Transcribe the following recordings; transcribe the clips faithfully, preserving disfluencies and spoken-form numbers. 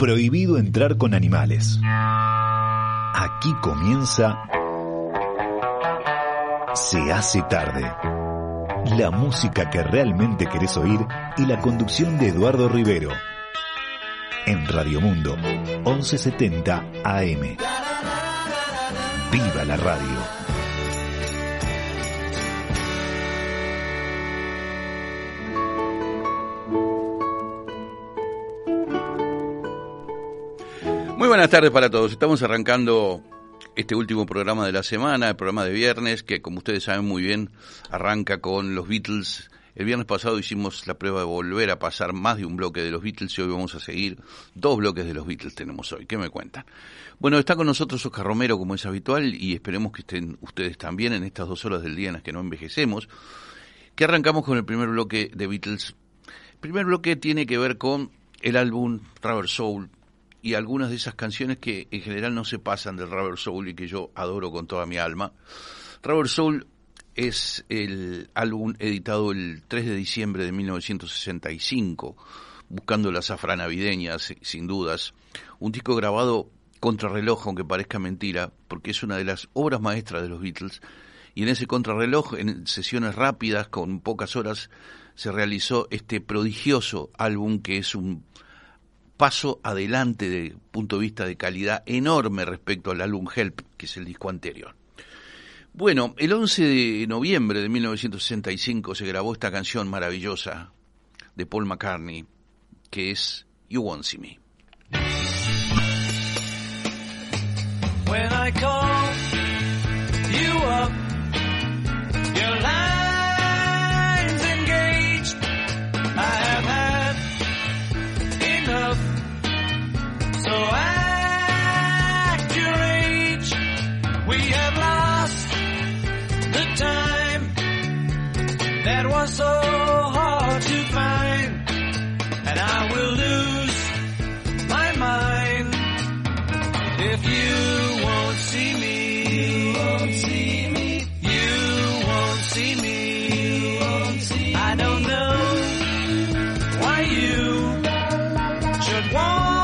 Prohibido entrar con animales. Aquí comienza Se hace tarde. La música que realmente querés oír y la conducción de Eduardo Rivero. En Radio Mundo, once setenta A M. ¡Viva la radio! Muy buenas tardes para todos. Estamos arrancando este último programa de la semana, el programa de viernes, que como ustedes saben muy bien, arranca con los Beatles. El viernes pasado hicimos la prueba de volver a pasar más de un bloque de los Beatles y hoy vamos a seguir. Dos bloques de los Beatles tenemos hoy. ¿Qué me cuentan? Bueno, está con nosotros Oscar Romero, como es habitual, y esperemos que estén ustedes también en estas dos horas del día en las que no envejecemos. Que arrancamos con el primer bloque de Beatles. El primer bloque tiene que ver con el álbum Rubber Soul y algunas de esas canciones que en general no se pasan del Rubber Soul y que yo adoro con toda mi alma. Rubber Soul es el álbum editado el tres de diciembre de mil novecientos sesenta y cinco, buscando la zafra navideña, sin dudas. Un disco grabado contrarreloj, aunque parezca mentira, porque es una de las obras maestras de los Beatles. Y en ese contrarreloj, en sesiones rápidas, con pocas horas, se realizó este prodigioso álbum que es un paso adelante desde el punto de vista de calidad enorme respecto al álbum Help, que es el disco anterior. Bueno, el once de noviembre de mil novecientos sesenta y cinco se grabó esta canción maravillosa de Paul McCartney, que es You Won't See Me. When I call you up, your line's engaged. I have had enough. So act your age. We have lost the time that was so hard to find, and I will lose my mind if you won't see me. You won't see me. You won't see me. You won't see me. I don't know why you should want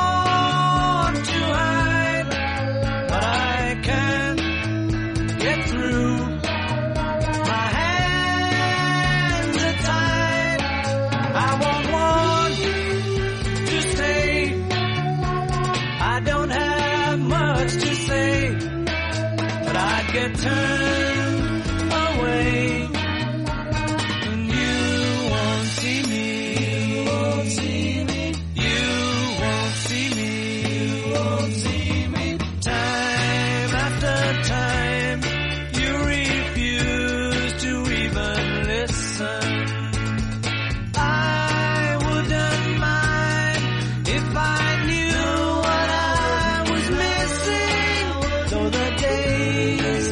get turned away, and you won't see me. You won't see me. You won't see me. You won't see me. Time after time, you refuse to even listen. I wouldn't mind if I knew what I was missing, though the days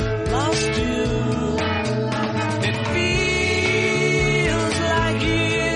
lost you. It feels like years.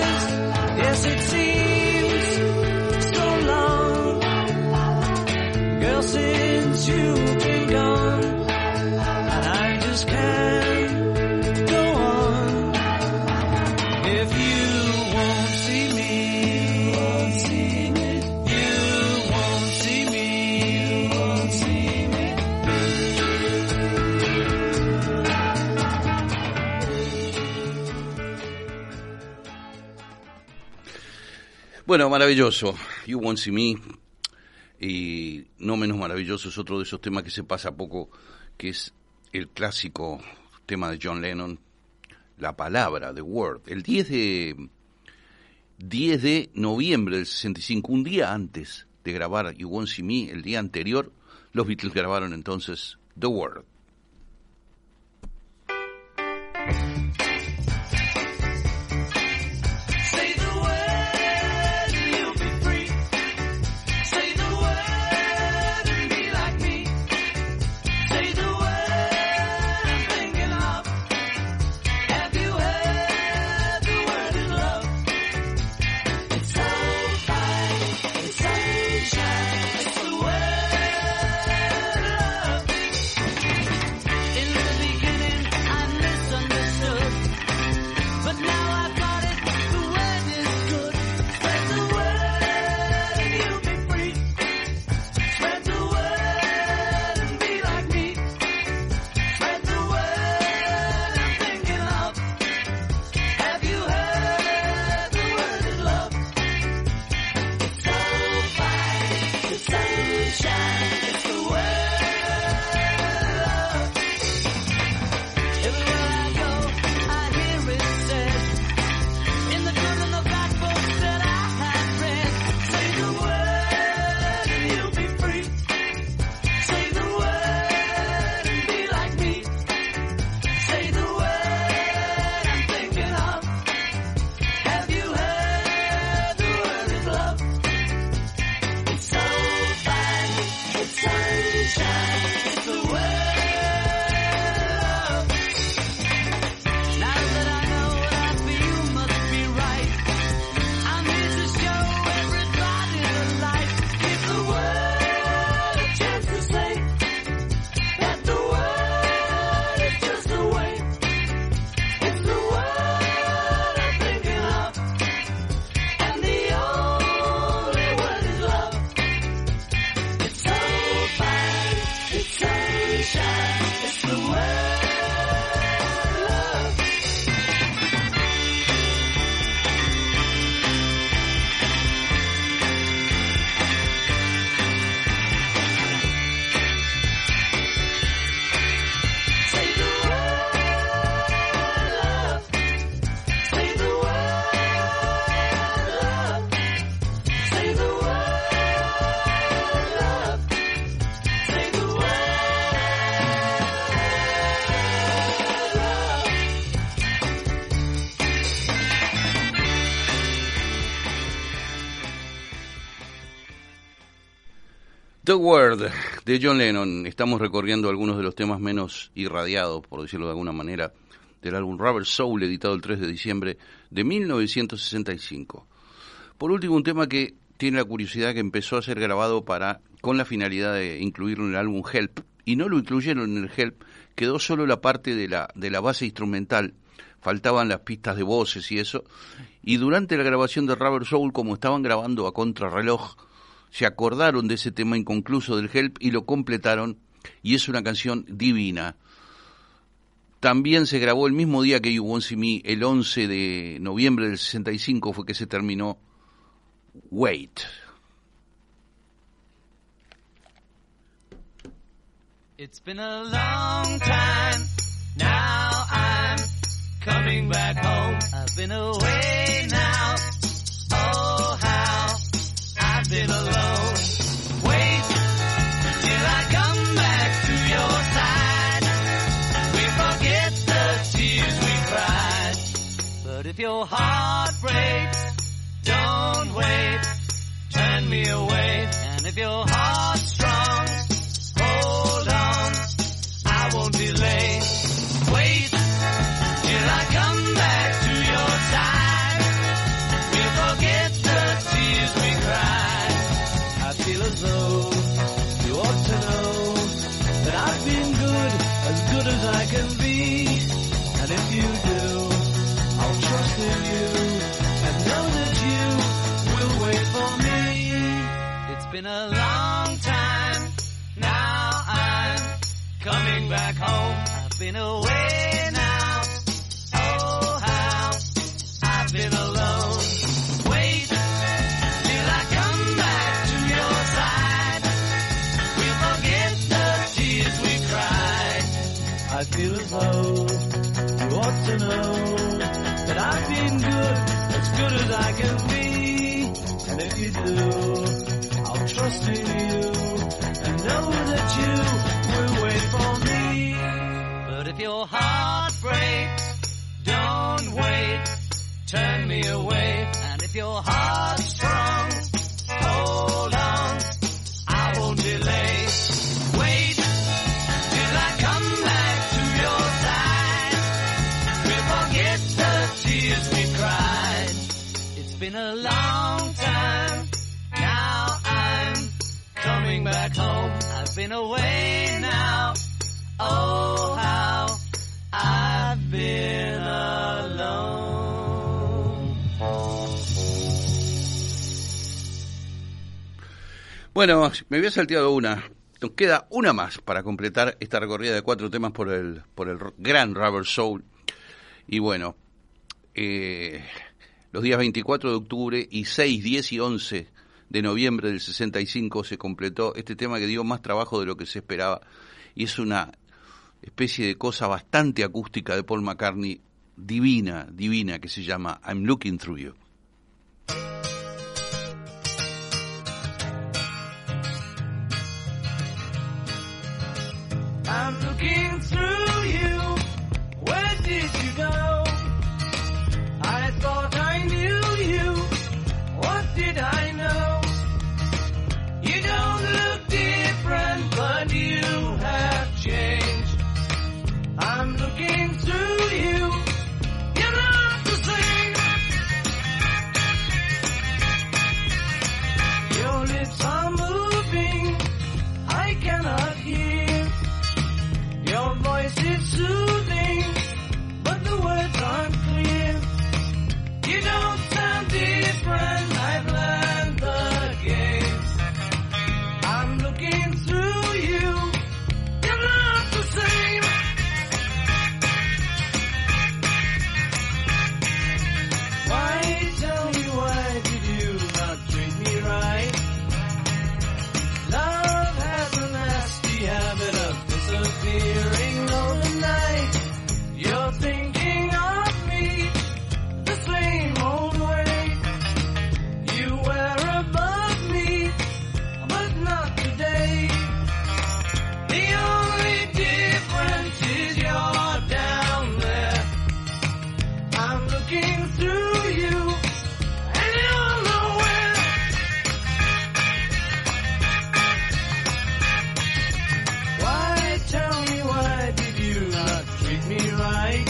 Bueno, maravilloso. You Won't See Me. Y no menos maravilloso es otro de esos temas que se pasa poco, que es el clásico tema de John Lennon, la palabra, The Word. El diez de noviembre del sesenta y cinco, un día antes de grabar You Won't See Me, el día anterior, los Beatles grabaron entonces The Word. The Word de John Lennon. Estamos recorriendo algunos de los temas menos irradiados, por decirlo de alguna manera, del álbum Rubber Soul, editado el tres de diciembre de mil novecientos sesenta y cinco. Por último, un tema que tiene la curiosidad que empezó a ser grabado para con la finalidad de incluirlo en el álbum Help, y no lo incluyeron en el Help, quedó solo la parte de la, de la base instrumental, faltaban las pistas de voces y eso, y durante la grabación de Rubber Soul, como estaban grabando a contrarreloj, se acordaron de ese tema inconcluso del Help y lo completaron, y es una canción divina. También se grabó el mismo día que You Won't See Me, el once de noviembre del sesenta y cinco fue que se terminó Wait. It's been a long time, now I'm coming back home. I've been away now, oh how I've been alone. Wait till I come back to your side. We forget the tears we cried. But if your heart breaks, don't wait, turn me away. And if your heart's strong, hold on, I won't delay. Wait till I come back to your side. We'll forget the tears we cried. I feel as though you ought to know that I've been good, as good as I can be. And if you do, I'll trust in you and know that you will wait for me. It's been a long time, now I'm coming back home. I've been away now, oh how I've been alone. Wait feel as though you ought to know that I've been good, as good as I can be. And if you do, I'll trust in you and know that you will wait for me. But if your heart breaks, don't wait, turn me away. And if your heart's strong, hold on, I won't delay. Wait till I come back to your side. We'll forget the tears we cried. It's been a long time, now I'm coming back home. I've been away now, oh how I've been alone. Bueno, me había salteado una. Nos queda una más para completar esta recorrida de cuatro temas por el por el gran Rubber Soul. Y bueno, eh, los días veinticuatro de octubre y seis, diez y once de noviembre del sesenta y cinco se completó este tema que dio más trabajo de lo que se esperaba. Y es una especie de cosa bastante acústica de Paul McCartney, divina, divina, que se llama I'm Looking Through You. I'm looking through you, where did you go? I thought I knew you, what did I know? You don't look different, but you have changed. I'm looking through you, you're not the same. Your lips are moving, I cannot hear. Your voice is soothing, but the words aren't clear. You don't sound different, I've learned the game. I'm looking through you, you're not the same. Why, tell me why did you not treat me right? Love has a nasty habit of disappearing overnight. You're thinking of me the same old way. You were above me, but not today. The only difference is you're down there. I'm looking through you, and you're nowhere. Why, tell me why did you not treat me right?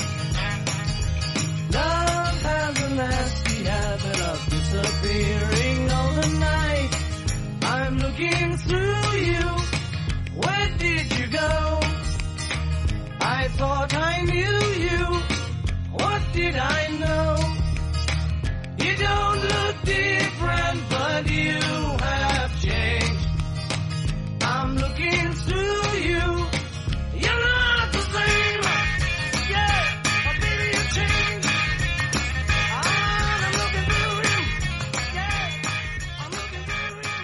Love has a nasty habit of disappearing overnight. I'm looking through you, where did you go? I thought I knew you, what did I know? You don't look different, but you have changed. I'm looking through you, you're not the same. Yeah, but baby you changed. Ah, I'm looking through you. Yeah, I'm looking through you.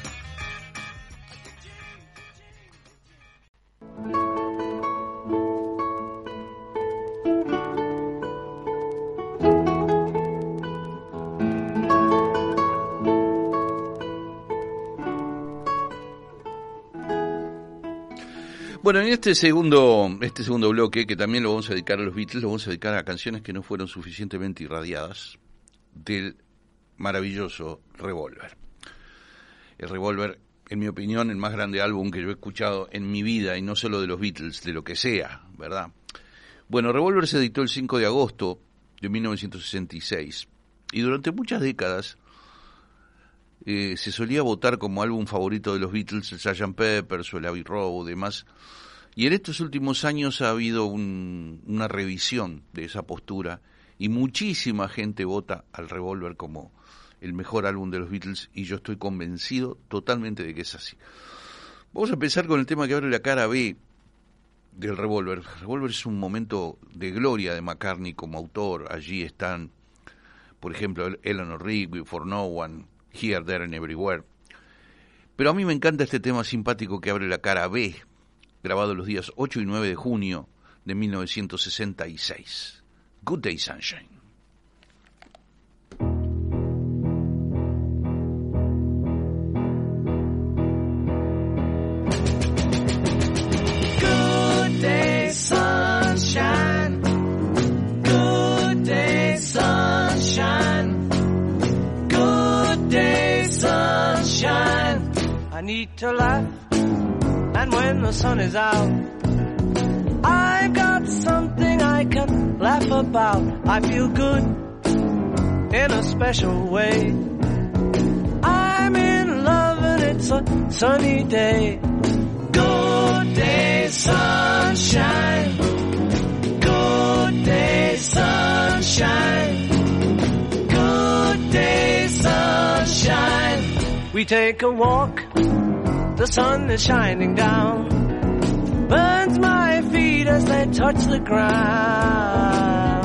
Bueno, en este segundo, este segundo bloque, que también lo vamos a dedicar a los Beatles, lo vamos a dedicar a canciones que no fueron suficientemente irradiadas del maravilloso Revolver. El Revolver, en mi opinión, el más grande álbum que yo he escuchado en mi vida, y no solo de los Beatles, de lo que sea, ¿verdad? Bueno, Revolver se editó el cinco de agosto de mil novecientos sesenta y seis, y durante muchas décadas eh, se solía votar como álbum favorito de los Beatles el sergeant Pepper's o el Abbey Road, demás. Y en estos últimos años ha habido un, una revisión de esa postura y muchísima gente vota al Revolver como el mejor álbum de los Beatles, y yo estoy convencido totalmente de que es así. Vamos a empezar con el tema que abre la cara B del Revolver. Revolver es un momento de gloria de McCartney como autor. Allí están, por ejemplo, Eleanor Rigby, For No One, Here, There and Everywhere. Pero a mí me encanta este tema simpático que abre la cara B, grabado los días ocho y nueve de junio de de mil novecientos sesenta y seis. Good Day Sunshine. Good day, sunshine. Good day, sunshine. Good day, sunshine. I need to laugh, and when the sun is out, I got something I can laugh about. I feel good in a special way. I'm in love and it's a sunny day. Good day, sunshine. Good day, sunshine. Good day, sunshine. We take a walk, the sun is shining down, burns my feet as they touch the ground.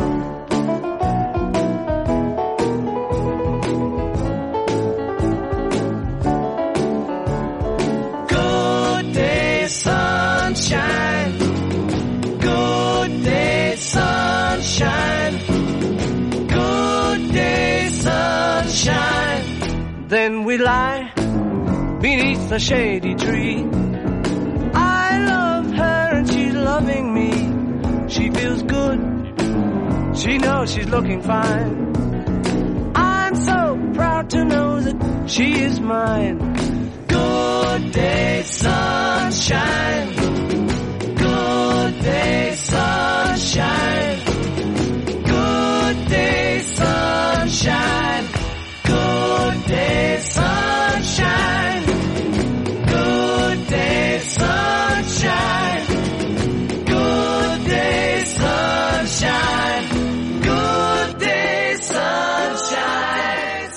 Good day, sunshine. Good day, sunshine. Good day, sunshine. Then we lie beneath the shady tree. I love her and she's loving me. She feels good, she knows she's looking fine. I'm so proud to know that she is mine. Good day, sunshine. Good day, sunshine. Good day, sunshine. Good day, sunshine. Good day, sunshine. Good day, sunshine. Good day, sunshine.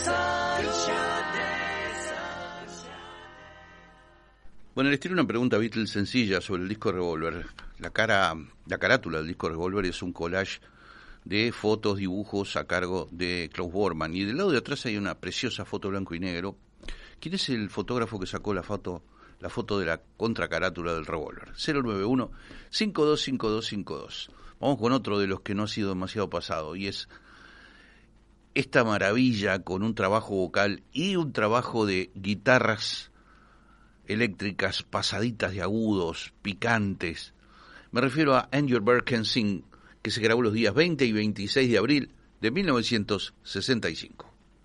Bueno, les tiro una pregunta a Beatles sencilla sobre el disco Revolver. La cara, la carátula del disco Revolver es un collage de fotos, dibujos a cargo de Klaus Bormann. Y del lado de atrás hay una preciosa foto blanco y negro. ¿Quién es el fotógrafo que sacó la foto, la foto de la contracarátula del Revolver? cero nueve uno, cinco dos cinco dos cinco dos. Vamos con otro de los que no ha sido demasiado pasado, y es esta maravilla con un trabajo vocal y un trabajo de guitarras eléctricas pasaditas de agudos, picantes. Me refiero a And Your Bird Can Sing, que se grabó los días veinte y veintiséis de abril de mil novecientos sesenta y cinco.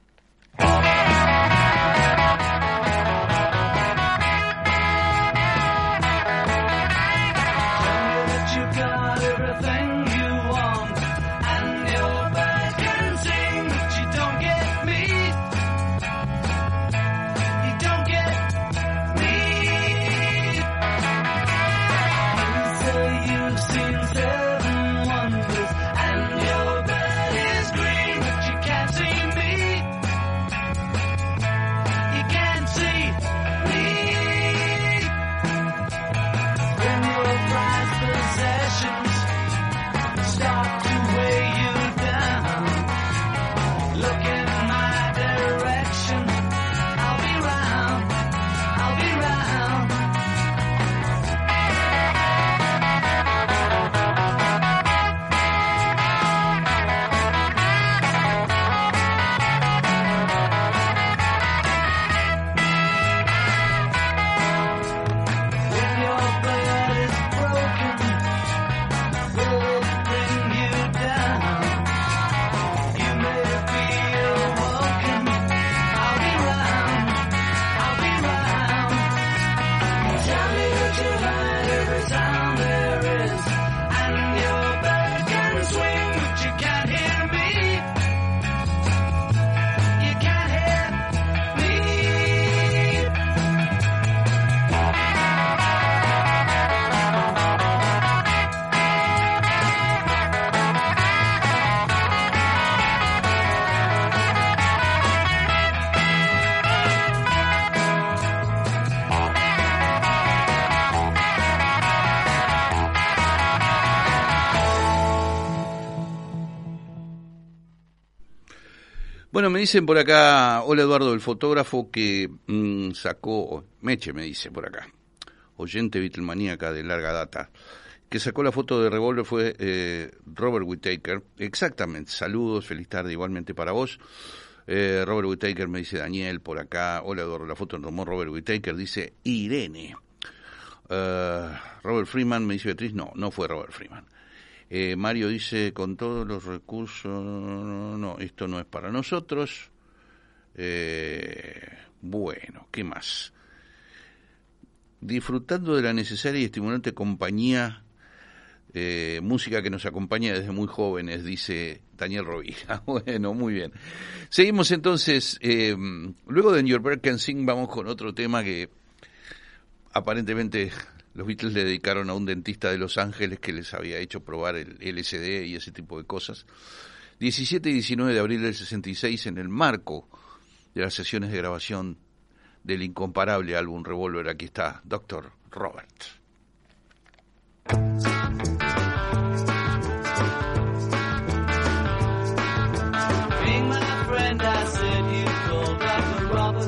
Bueno, me dicen por acá, hola Eduardo, el fotógrafo que mmm, sacó, Meche me dice por acá, oyente Beatlemaníaca de larga data, que sacó la foto de revólver fue eh, Robert Whittaker. Exactamente, saludos, feliz tarde igualmente para vos. Eh, Robert Whittaker me dice Daniel por acá. Hola, Eduardo, la foto tomó Robert Whittaker, dice Irene. Uh, Robert Freeman me dice Beatriz, no, no fue Robert Freeman. Eh, Mario dice, con todos los recursos, no, no esto no es para nosotros. Eh, bueno, ¿qué más? Disfrutando de la necesaria y estimulante compañía, eh, música que nos acompaña desde muy jóvenes, dice Daniel Rovira. Bueno, muy bien. Seguimos entonces, eh, luego de Your Bird Can Sing vamos con otro tema que aparentemente los Beatles le dedicaron a un dentista de Los Ángeles que les había hecho probar el L S D y ese tipo de cosas. diecisiete y diecinueve de abril del sesenta y seis, en el marco de las sesiones de grabación del incomparable álbum Revolver, aquí está doctor Robert. Being my friend, I said you called doctor Robert.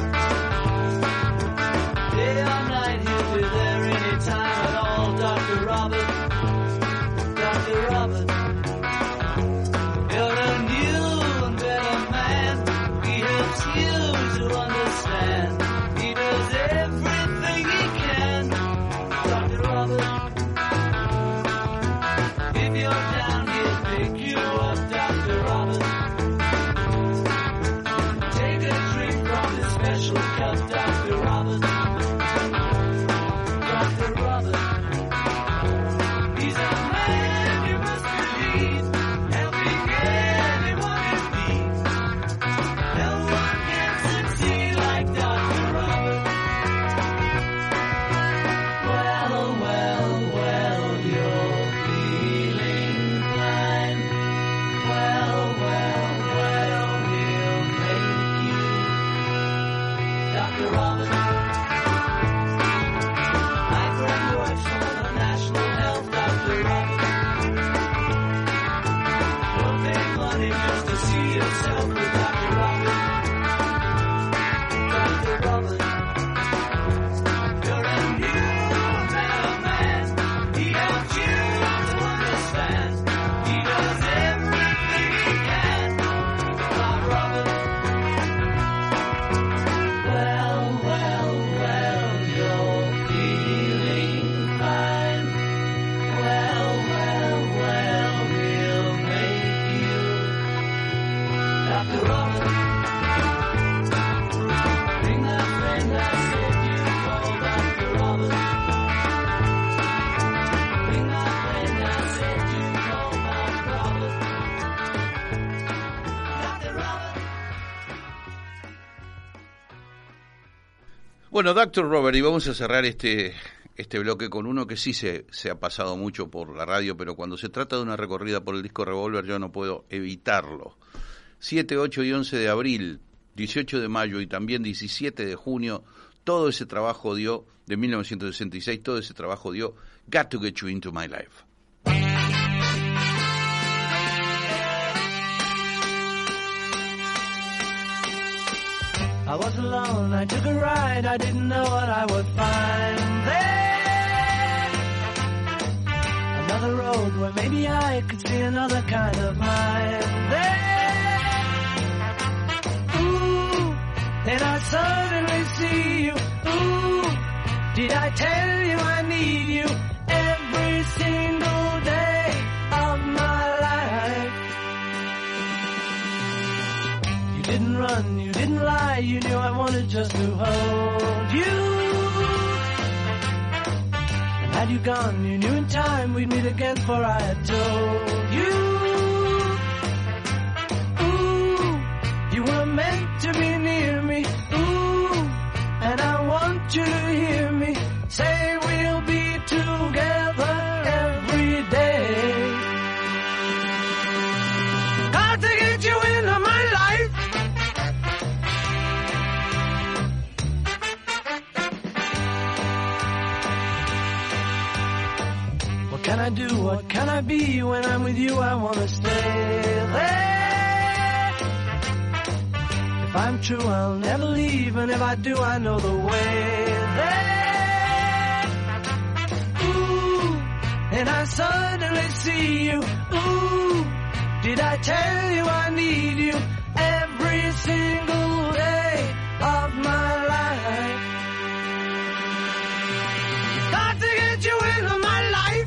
Day or night, he'll be there anytime at all, doctor Robert. doctor Robert. You're a new and better man. He helps you to understand. He does everything he can, doctor Robert. If you're down, he'll pick you up, doctor Robert. Take a drink from his special cup, doctor Robert. doctor Robert. He's a man you must believe, helping anyone in need. No one can succeed like doctor Robert. Well, well, well, you're feeling fine. Well, well, well, he'll make you doctor Robert. My friend works for the National Health, doctor Robert. Don't pay money just to see yourself with doctor Robert. doctor Robert. You're a new and better man. He helps you to understand. He does everything he can, doctor Robert. Well, well, well, you're feeling fine. Well, well, well, he'll make you doctor Robert. Bring that friend I said you call doctor Robert. Bring that friend I said you call doctor Robert. doctor Robert. Bueno, doctor Robert, y vamos a cerrar este este bloque con uno que sí se, se ha pasado mucho por la radio, pero cuando se trata de una recorrida por el disco Revolver yo no puedo evitarlo. siete, ocho y once de abril, dieciocho de mayo y también diecisiete de junio, todo ese trabajo dio, de mil novecientos sesenta y seis, todo ese trabajo dio Got to Get You Into My Life. I was alone, I took a ride, I didn't know what I would find there. Another road where maybe I could see another kind of mind there. Ooh, then I suddenly see you. Ooh, did I tell you I need you every single day of my life? You didn't run, you didn't lie, you knew I wanted just to hold you. And had you gone, you knew in time we'd meet again, for I had told you. Ooh, you were meant to be near me. Ooh, and I want you to hear me say we'll be together every day. Got to get you into my life. What can I do? What can I be? When I'm with you, I want to stay there. If I'm true, I'll never leave, and if I do, I know the way there. Ooh, and I suddenly see you. Ooh, did I tell you I need you every single day of my life? Got to get you into my life.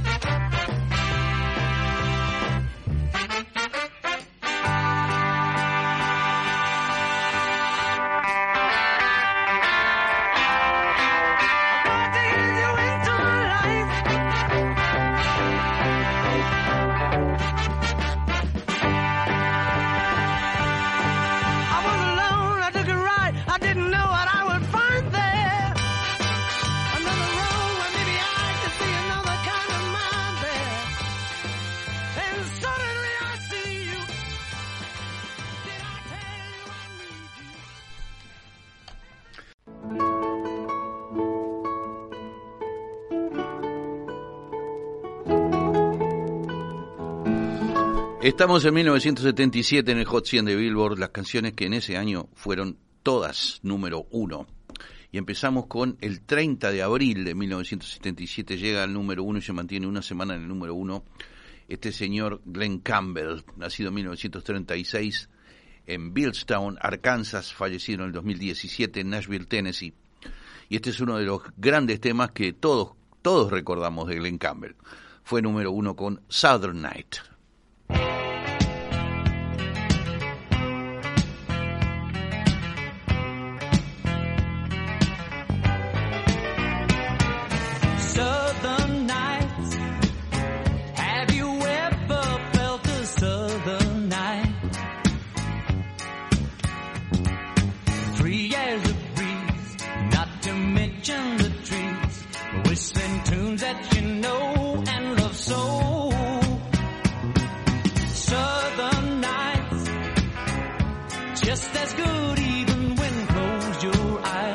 Estamos en mil novecientos setenta y siete en el Hot cien de Billboard, las canciones que en ese año fueron todas número uno. Y empezamos con el treinta de abril de mil novecientos setenta y siete, llega al número uno y se mantiene una semana en el número uno. Este señor Glenn Campbell, nacido en mil novecientos treinta y seis en Billstown, Arkansas, fallecido en el dos mil diecisiete en Nashville, Tennessee. Y este es uno de los grandes temas que todos, todos recordamos de Glenn Campbell. Fue número uno con Southern Night. Southern nights, have you ever felt a southern night? Free as a breeze, not to mention the trees, whistling tunes that you know and love so. Southern nights, just as good even when close your eyes.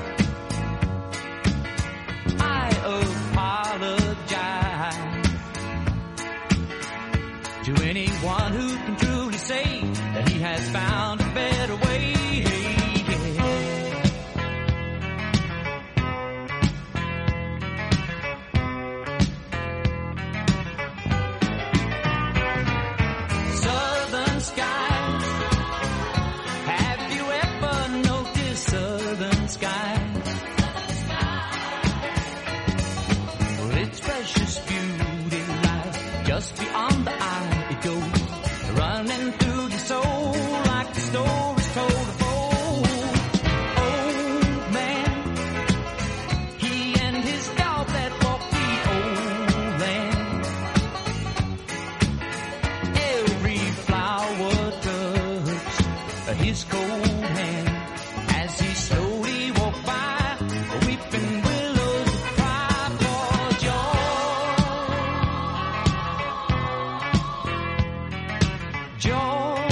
To anyone who can truly say that he has found a better way. Southern skies, have you ever noticed southern skies? Well, its precious beauty lies just beyond the eye. It goes running through the soul like the stories told of old. Old man, he and his dog that walked the old land. Every flower touched his cold hand as he slowly walked by, weeping willows cry for joy. Joy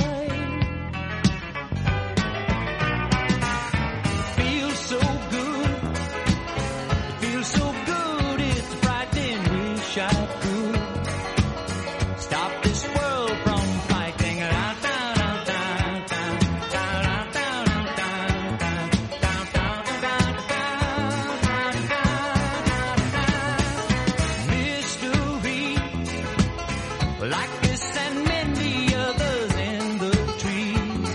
feels so good, it feels so good, it's frightening, wish I could stop this world from fighting. Mystery like this and many others in the trees,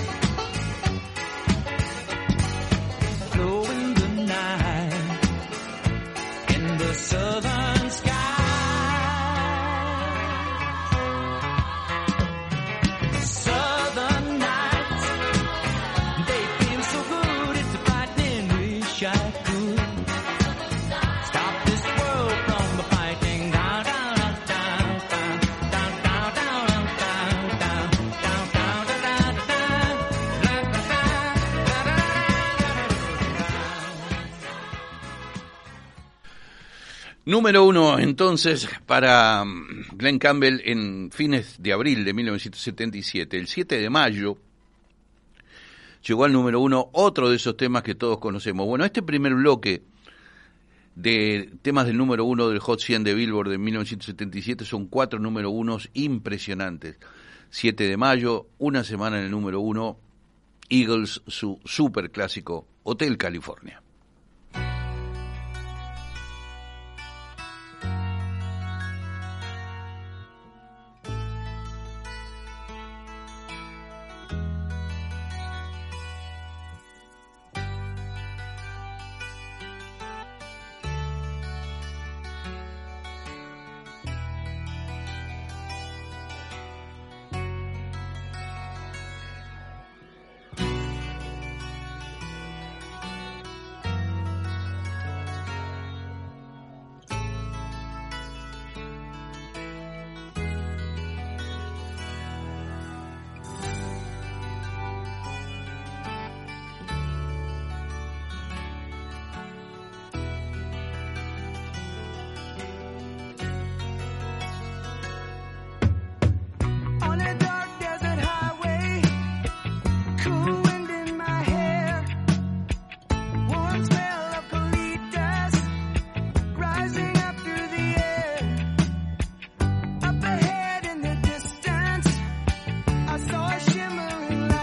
glow in the night in the southern sky. Southern nights, they feel so good, it's a frightening, wish I could stop this world from the fighting. Down, down, down, down, down, down, down, down, down, down, down, down, down, Número uno, entonces, para Glenn Campbell en fines de abril de mil novecientos setenta y siete. El siete de mayo llegó al número uno otro de esos temas que todos conocemos. Bueno, este primer bloque de temas del número uno del Hot cien de Billboard de mil novecientos setenta y siete son cuatro número unos impresionantes. siete de mayo, una semana en el número uno, Eagles, su super clásico, Hotel California.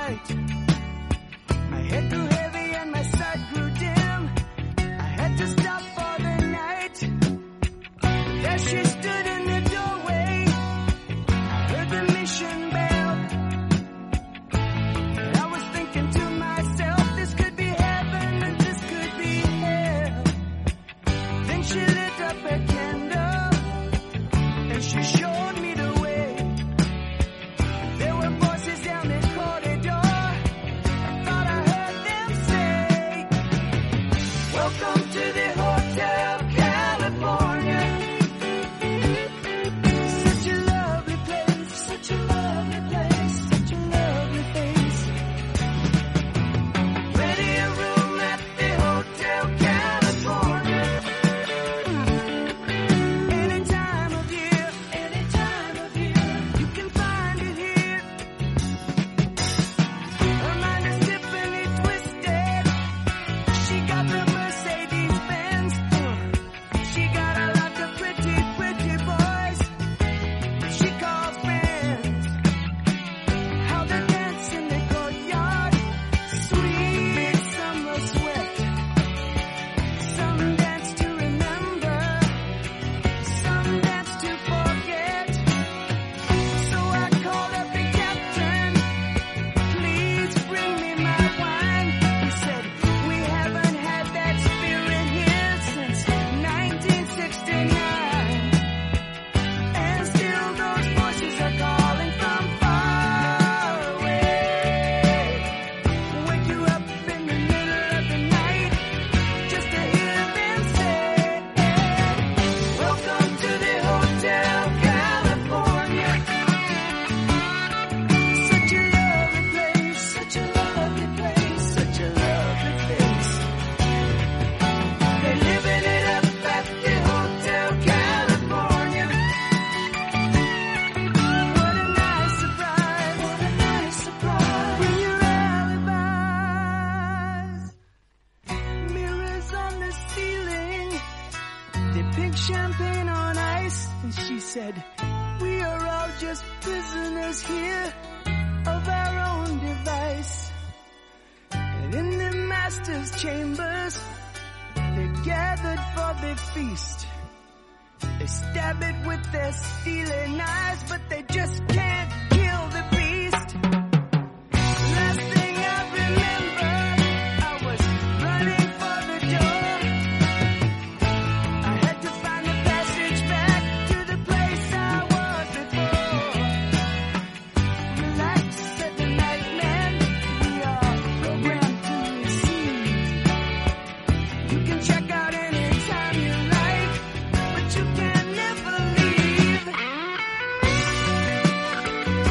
light. My head grew heavy and my sight grew dim. I had to stop for the night. There she stood in the doorway. I heard the mission bell. And I was thinking to myself, this could be heaven and this could be hell. Then she lit up a candle and she showed me the way. There were voices down the corridor. I thought I heard them say, welcome to the Hotel California. Such a lovely place, such a lovely place, such a lovely place. Ready a room at the Hotel California. Any time of year, any time of year, you can find it here. Her mind is Tiffany twisted. She got the Mercedes Benz. She got a lot of pretty, pretty boys she calls friends. How they dance in the courtyard, sweet summer sweat. Some dance to remember, some dance to forget. So I called up the captain, please bring me my wine. He said, we haven't had that spirit here since nineteen sixty-nine. And still those voices are calling from far away. Wake you up in the middle of the night just to hear them say, welcome to the Hotel California. Such a lovely place, such a lovely place, such a lovely place. They're living it up at the Hotel California. What a nice surprise, what a nice surprise. Bring your alibis. Mirrors on the ceiling, they pink champagne on ice. And she said, we are all just prisoners here of our own device. And in the master's chambers, they gathered for the feast. They stab it with their steely knives, but they just can't kill the beast. Last thing I remember, I was running for the door. I had to find the passage back to the place I was before. Relax, said the nightman, we are programmed to receive. You can check out anytime you like, but you can never leave.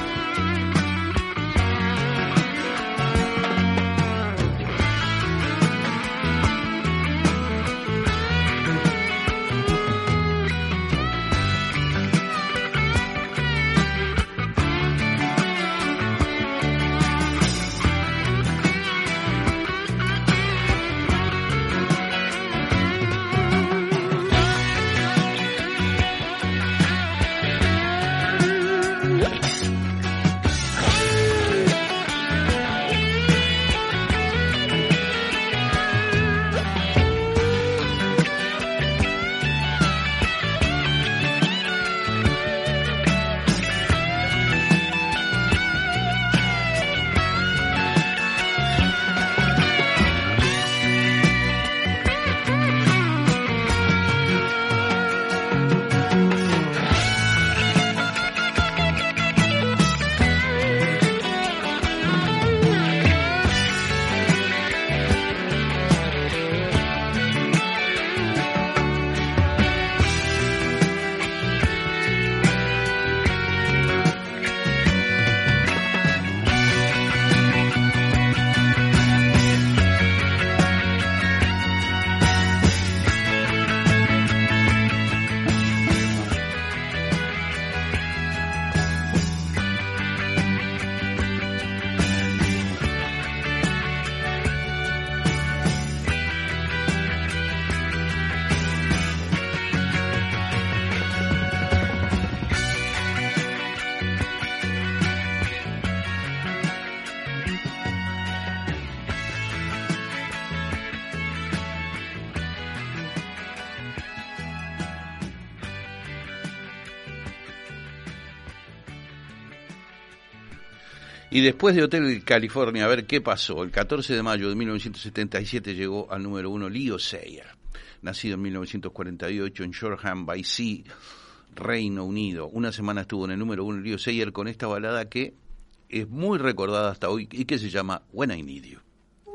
Y después de Hotel California, a ver qué pasó. El catorce de mayo de mil novecientos setenta y siete llegó al número uno Leo Sayer, nacido en mil novecientos cuarenta y ocho en Shoreham by Sea, Reino Unido. Una semana estuvo en el número uno Leo Sayer con esta balada que es muy recordada hasta hoy y que se llama When I Need You.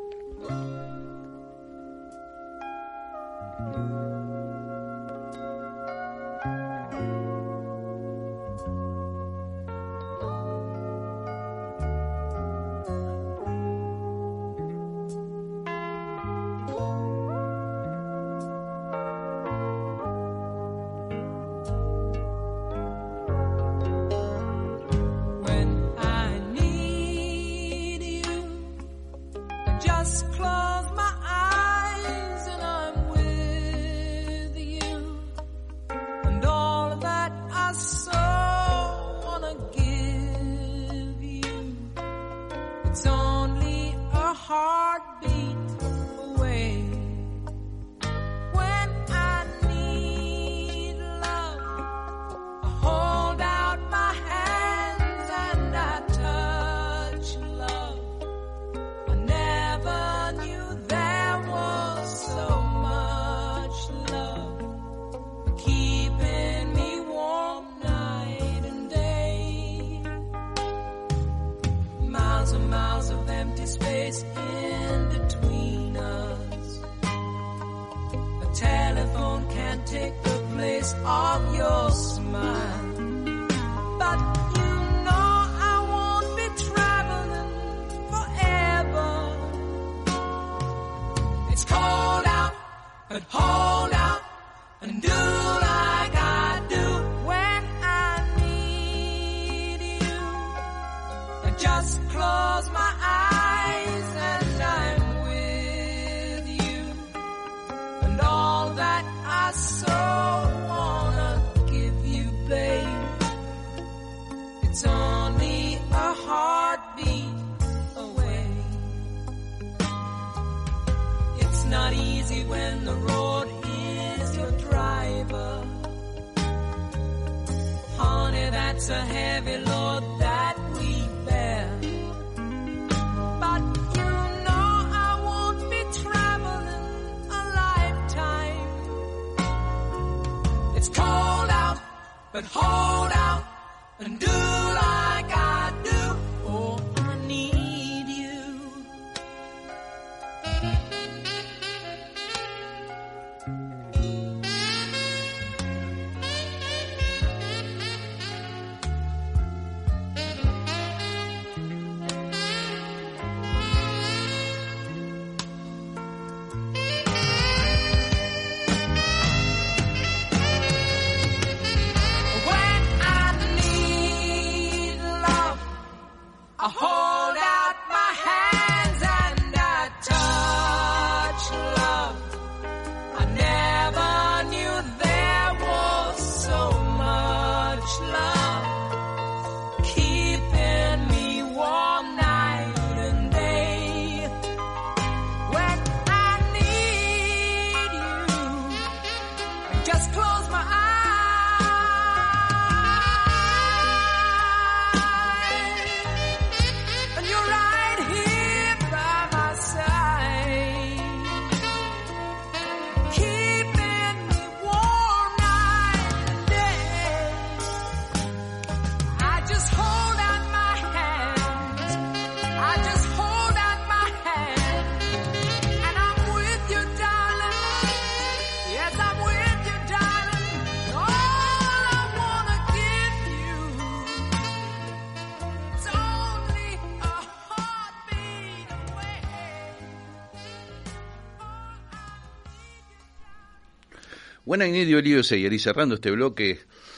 When I Need You, Leo Sayer. Y cerrando este bloque,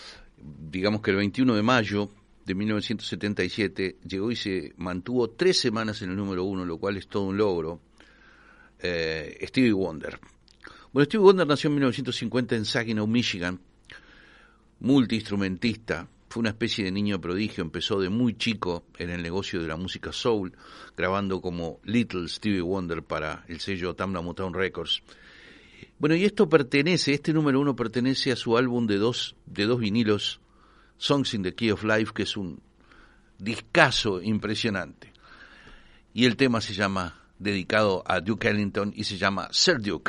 digamos que el veintiuno de mayo de mil novecientos setenta y siete llegó y se mantuvo tres semanas en el número uno, lo cual es todo un logro, eh, Stevie Wonder. Bueno, Stevie Wonder nació en mil novecientos cincuenta en Saginaw, Michigan, multiinstrumentista, fue una especie de niño prodigio, empezó de muy chico en el negocio de la música soul, grabando como Little Stevie Wonder para el sello Tamla Motown Records. Bueno, y esto pertenece, este número uno pertenece a su álbum de dos, de dos vinilos, Songs in the Key of Life, que es un discazo impresionante. Y el tema se llama, dedicado a Duke Ellington, y se llama Sir Duke.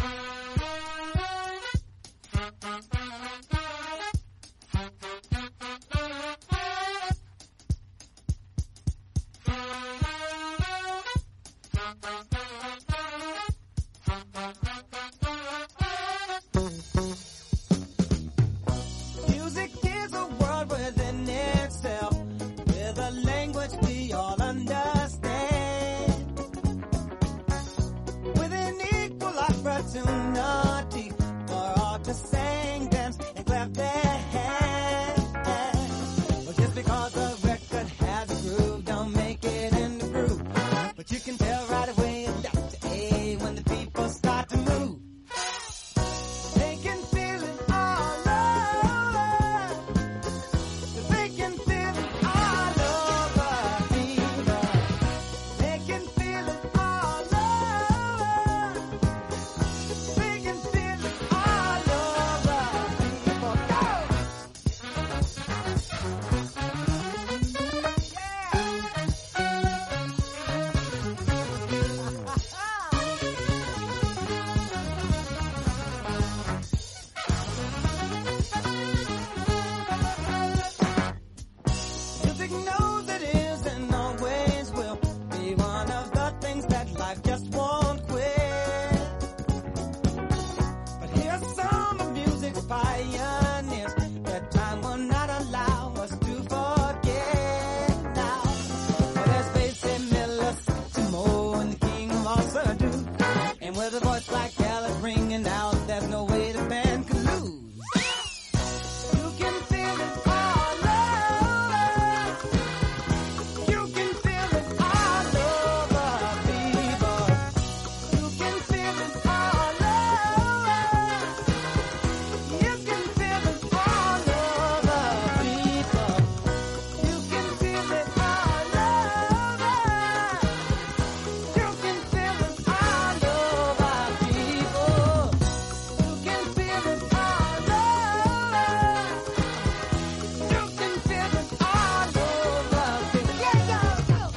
Music is a world within itself, with a language we all understand, with an equal opportunity for all to sing, dance, and clap their hands. Well, just because a record has a groove, don't make it in the groove. But you can tell right away left to A when the people start to move. They can feel it all over. They can feel it all over, people. They can feel it all over. They can feel it all over, people. Go! Music knows it is and always will be one of the things that life just won't quit. But here's some of music's pioneers that time will not allow us to forget now. Well, there's Basie Miller, Timo, and the King of all Sir Duke. And with a voice like Alice ringing out, there's no way the band could lose. You can feel it all over. You can feel it all over, people. You can feel it all over. You can feel it all over, people. You can feel it all over. You can feel it all over, people. You can feel it all over. You can feel it all over, people. Yeah, yeah.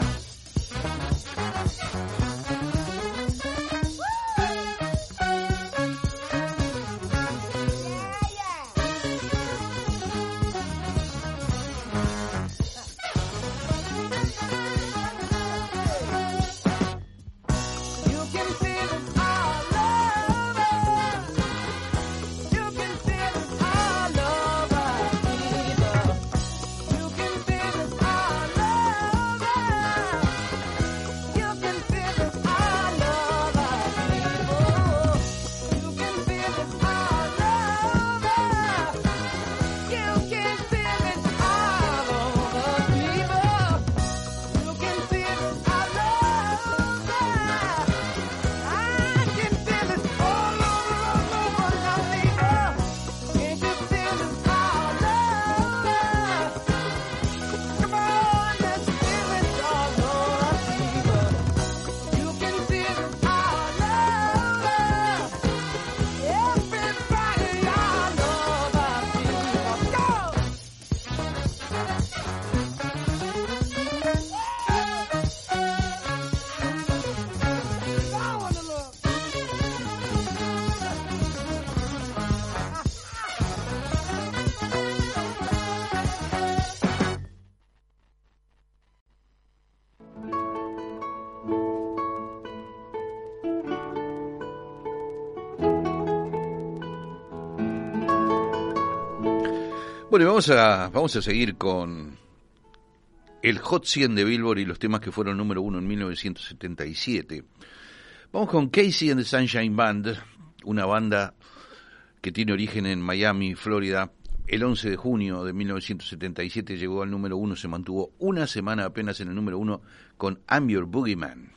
You can feel it all over. You can feel it all over, people. You can feel it all over. You can feel it all over, people. You can feel it all over. You can feel it all over, people. You can feel it all over. I can feel it all over, all over now, people. Can't you feel it all over? Come on, let's feel it all over, people. You can feel it all over. Everybody all over, people. Go! I wanna look. Bueno, y vamos a, vamos a seguir con el Hot cien de Billboard y los temas que fueron número uno en mil novecientos setenta y siete. Vamos con Casey and the Sunshine Band, una banda que tiene origen en Miami, Florida. El once de junio de mil novecientos setenta y siete llegó al número uno, se mantuvo una semana apenas en el número uno con I'm Your Boogeyman.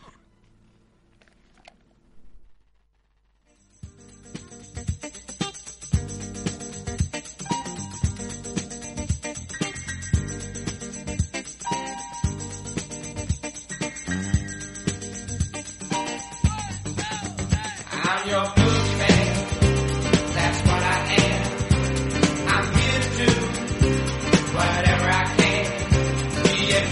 I'm your boogeyman. That's what I am. I'm here to do whatever I can. Be it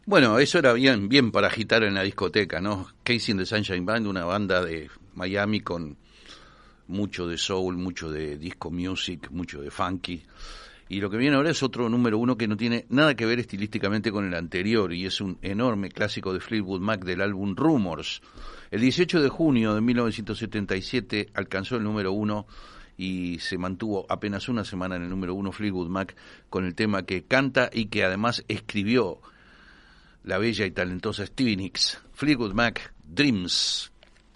Bueno, eso era bien, bien para agitar en la discoteca, ¿no? Casey and the Sunshine Band, una banda de Miami con mucho de soul, mucho de disco music, mucho de funky. Y lo que viene ahora es otro número uno que no tiene nada que ver estilísticamente con el anterior, y es un enorme clásico de Fleetwood Mac del álbum Rumors. El dieciocho de junio de mil novecientos setenta y siete alcanzó el número uno y se mantuvo apenas una semana en el número uno Fleetwood Mac con el tema que canta y que además escribió la bella y talentosa Stevie Nicks. Fleetwood Mac, Dreams.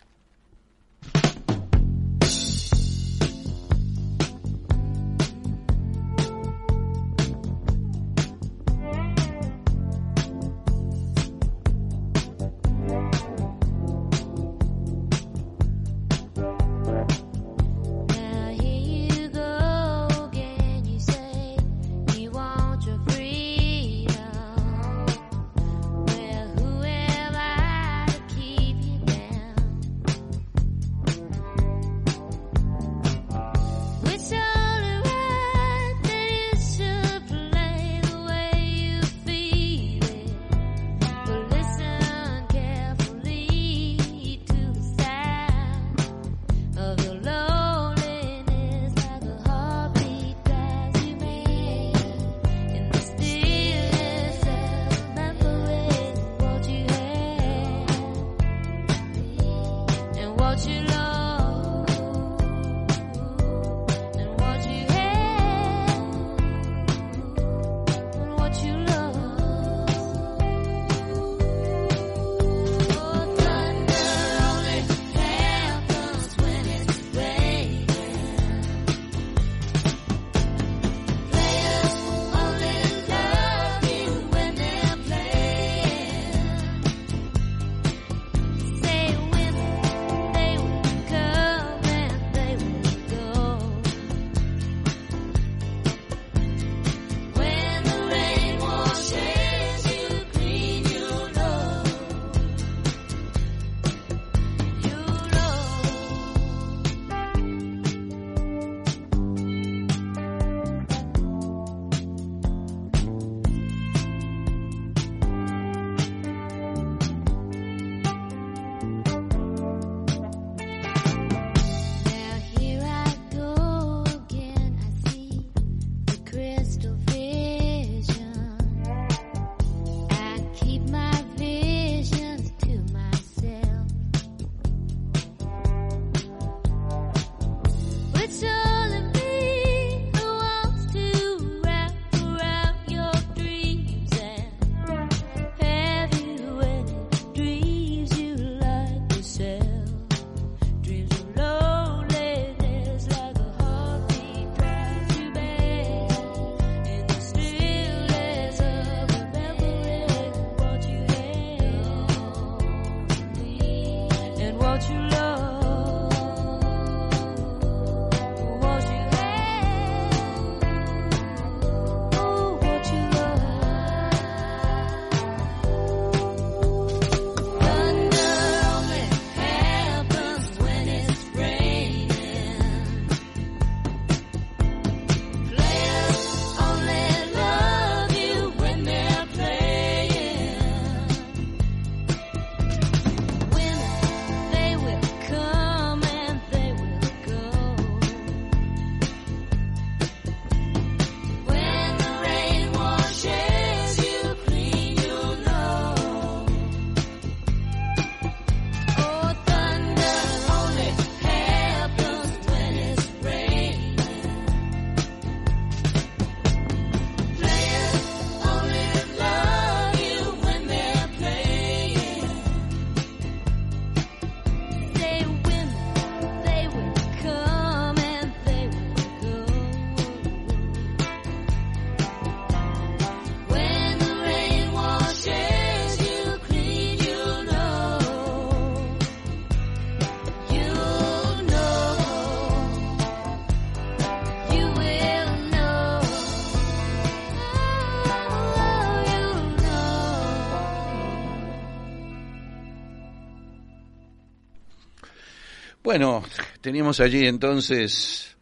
Bueno, teníamos allí entonces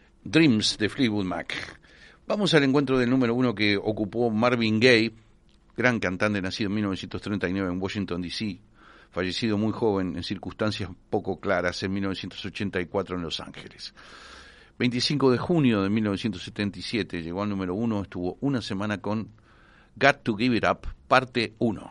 Dreams de Fleetwood Mac. Vamos al encuentro del número uno que ocupó Marvin Gaye gran cantante nacido en mil novecientos treinta y nueve en Washington, D C, fallecido muy joven en circunstancias poco claras en mil novecientos ochenta y cuatro en Los Ángeles. veinticinco de junio de mil novecientos setenta y siete llegó al número uno, estuvo una semana con Got to Give It Up, parte uno.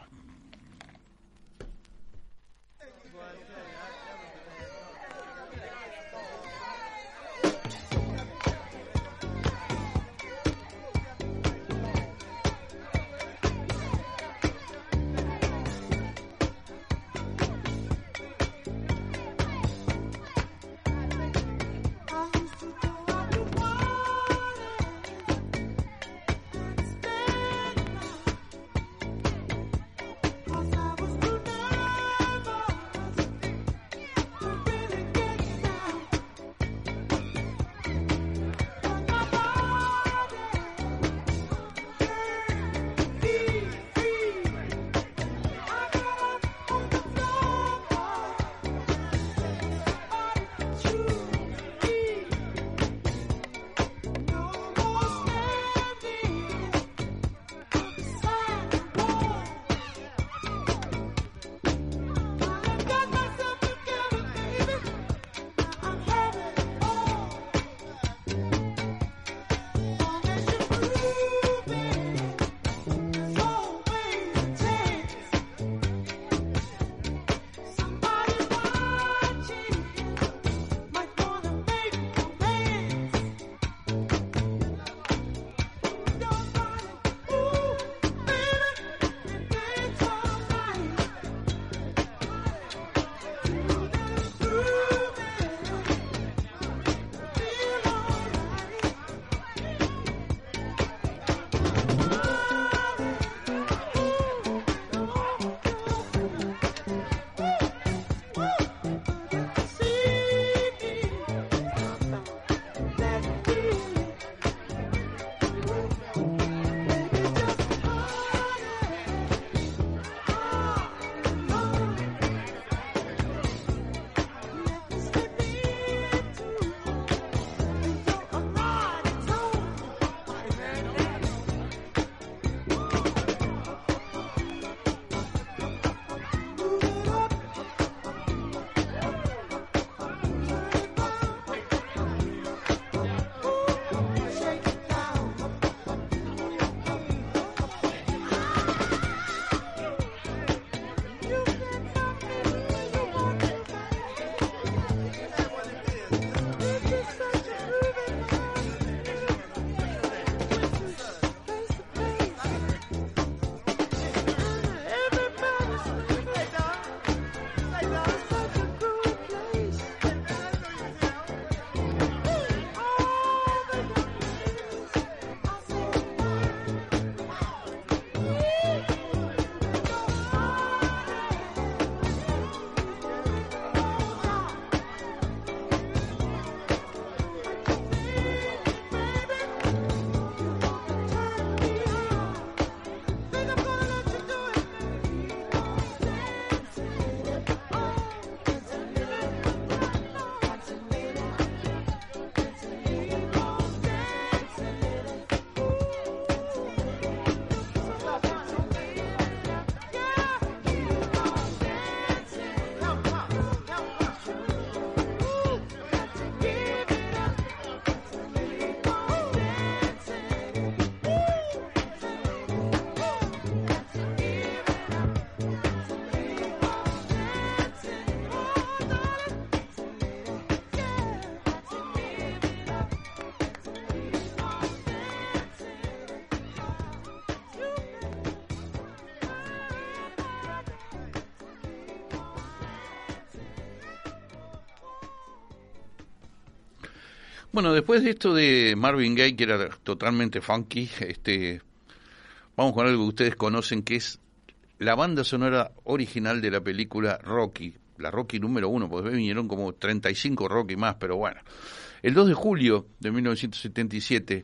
Bueno, después de esto de Marvin Gaye, que era totalmente funky, este, vamos con algo que ustedes conocen, que es la banda sonora original de la película Rocky, la Rocky número uno, porque vinieron como treinta y cinco Rocky más, pero bueno. El dos de julio de mil novecientos setenta y siete,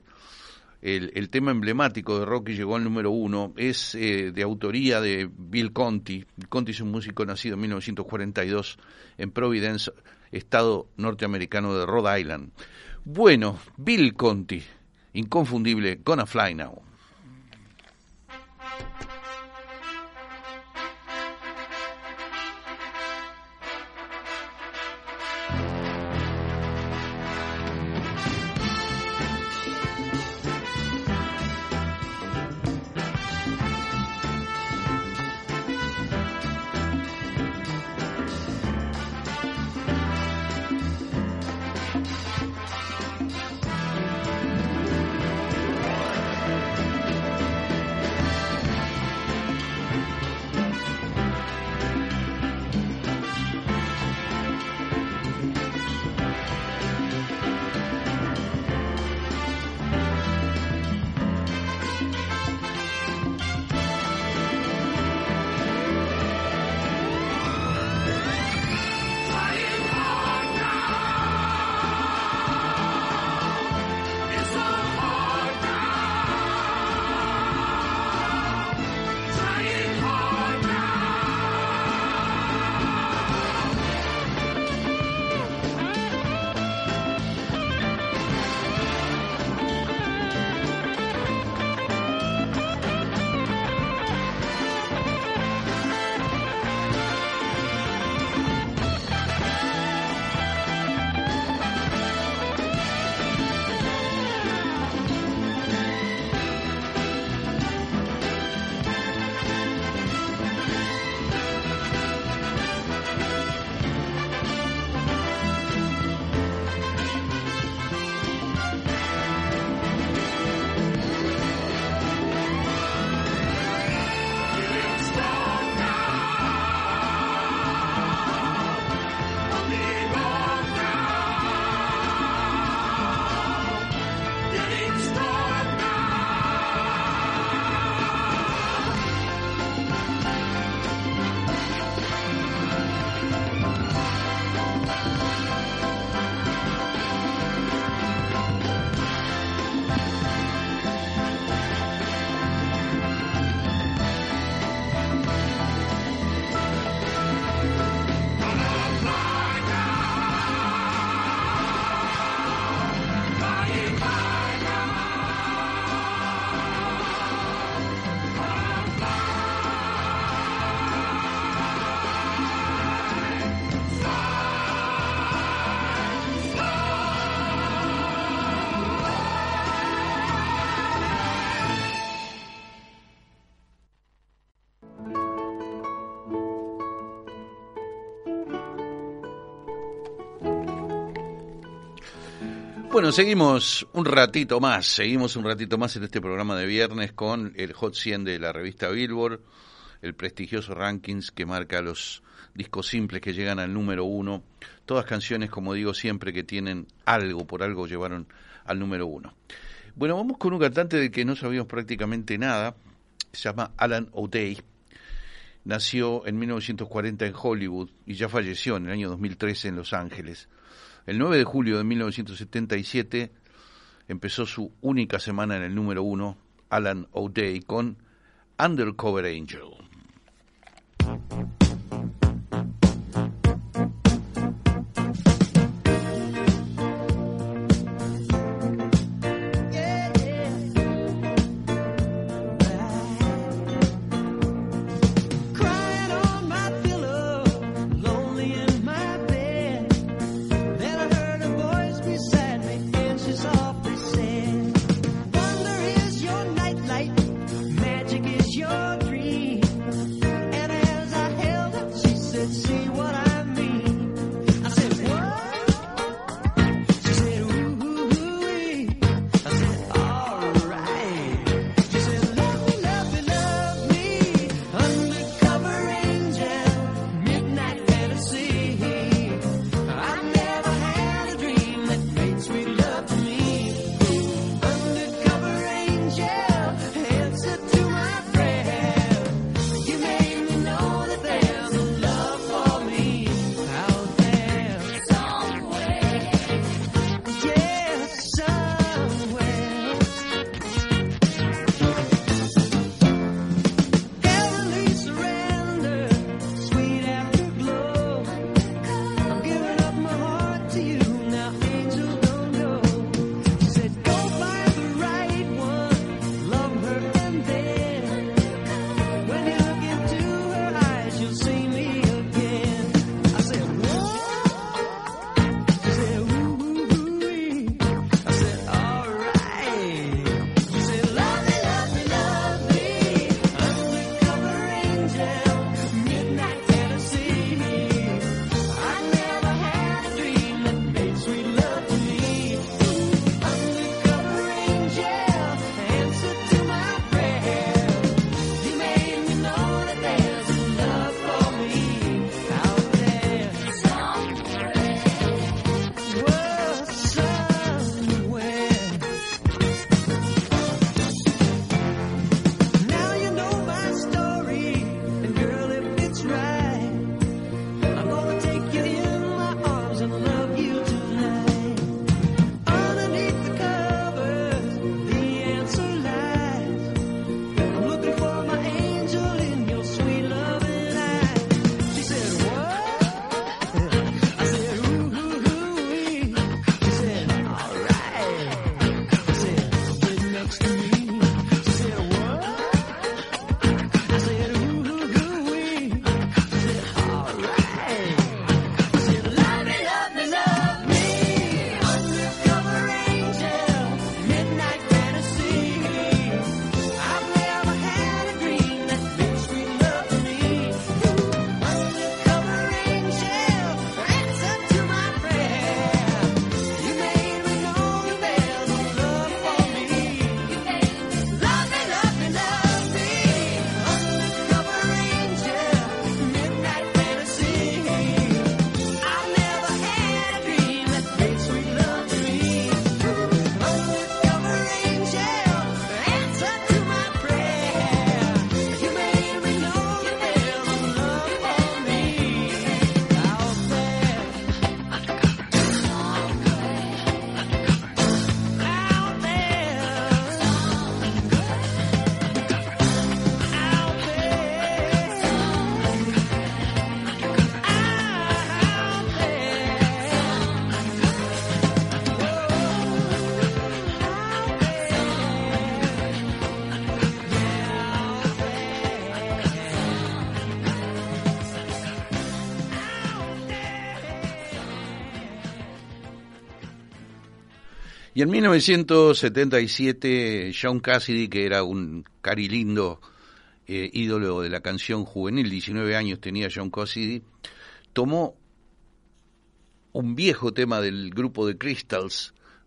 el, el tema emblemático de Rocky llegó al número uno, es eh, de autoría de Bill Conti. Bill Conti es un músico nacido en mil novecientos cuarenta y dos en Providence, estado norteamericano de Rhode Island. Bueno, Bill Conti, inconfundible, Gonna Fly Now. Bueno, seguimos un ratito más, seguimos un ratito más en este programa de viernes con el Hot cien de la revista Billboard, el prestigioso rankings que marca los discos simples que llegan al número uno. Todas canciones, como digo siempre, que tienen algo, por algo llevaron al número uno. Bueno, vamos con un cantante del que no sabíamos prácticamente nada, se llama Alan O'Day. Nació en mil novecientos cuarenta en Hollywood y ya falleció en el año dos mil trece en Los Ángeles. El nueve de julio de mil novecientos setenta y siete empezó su única semana en el número uno, Alan O'Day, con Undercover Angel. Y en mil novecientos setenta y siete, Shaun Cassidy, que era un carilindo eh, ídolo de la canción juvenil, diecinueve años tenía Shaun Cassidy, tomó un viejo tema del grupo de Crystals,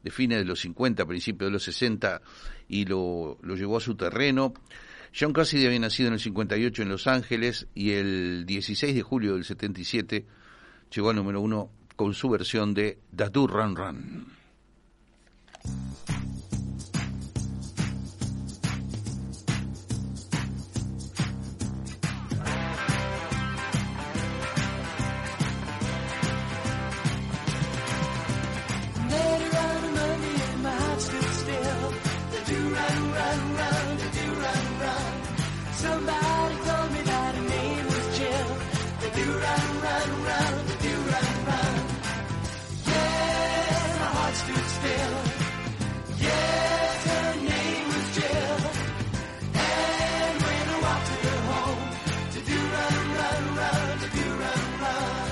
de fines de los cincuenta, principios de los sesenta, y lo, lo llevó a su terreno. John Cassidy había nacido en el cincuenta y ocho en Los Ángeles y el dieciséis de julio del setenta y siete llegó al número uno con su versión de Da Do Run Run. Somebody told me that her name was Jill. The do run, run, run, the do run, run. Yes, my heart stood still. Yes, her name was Jill. And when I walked her home, to do run, run, run, to do run, run.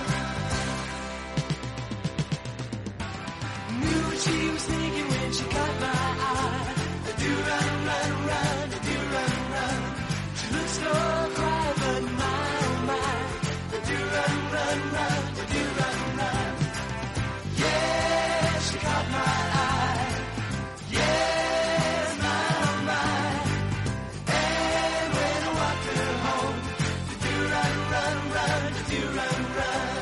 Knew what she was thinking when she caught my eye. The do run, run, run, the do run, run. Looks so cry, but my, oh my, the do run, run, run, the do run, run. Yeah, she caught my eye. Yes, my, oh my. And when I walked her home, the do run, run, run, the do run, run.